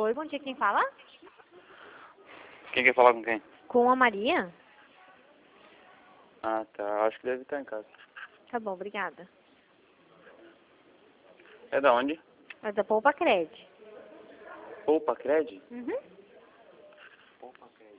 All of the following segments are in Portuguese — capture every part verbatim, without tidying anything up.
Oi, bom dia, quem fala? Quem quer falar com quem? Com a Maria? Ah, tá. Acho que deve estar em casa. Tá bom, obrigada. É da onde? É da Poupa Cred. Poupa Cred? Uhum. Poupa Cred.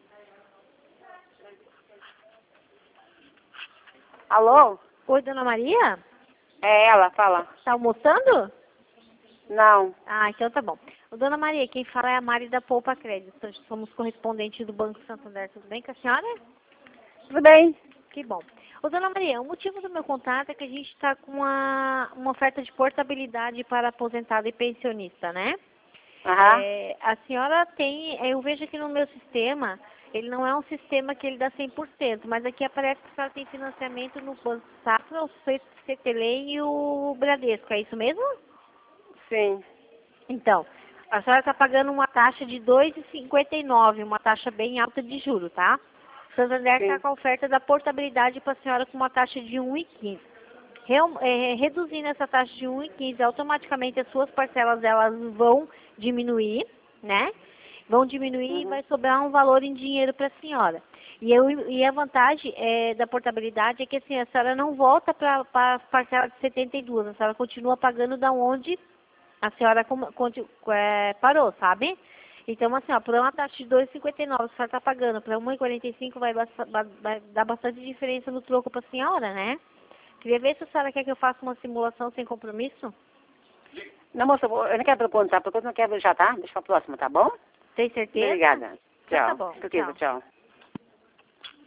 Alô? Oi, dona Maria? É ela, fala. Tá almoçando? Não. Ah, então tá bom. Ô, dona Maria, quem fala é a Mari da Poupa Cred. Nós somos correspondentes do Banco Santander. Tudo bem com a senhora? Tudo bem? Que bom. Ô, dona Maria, o motivo do meu contato é que a gente está com uma, uma oferta de portabilidade para aposentado e pensionista, né? Aham. É, a senhora tem, eu vejo aqui no meu sistema, ele não é um sistema que ele dá cem por cento, mas aqui aparece que a senhora tem financiamento no Banco Safra, o C T L e o Bradesco, é isso mesmo? Sim. Então, a senhora está pagando uma taxa de dois vírgula cinquenta e nove, uma taxa bem alta de juros, tá? O Santander está Sim. com a oferta da portabilidade para a senhora com uma taxa de um vírgula quinze. Real- é, reduzindo essa taxa de um vírgula quinze, automaticamente as suas parcelas elas vão diminuir, né? Vão diminuir e Uhum. vai sobrar um valor em dinheiro para a senhora. E, eu, e a vantagem é, da portabilidade é que assim, a senhora não volta para a parcela de setenta e duas, a senhora continua pagando da onde a senhora com- conti- é, parou, sabe? Então, assim, ó, por uma taxa de dois vírgula cinquenta e nove, a senhora está pagando para um vírgula quarenta e cinco, vai, basta- ba- vai dar bastante diferença no troco para a senhora, né? Queria ver se a senhora quer que eu faça uma simulação sem compromisso. Não, moça, eu vou- eu não quero perguntar, porque eu não quero já, tá? Deixa pra próxima, tá bom? Tem certeza? Obrigada. Então Tchau. tá bom, Fica aqui, tchau. tchau.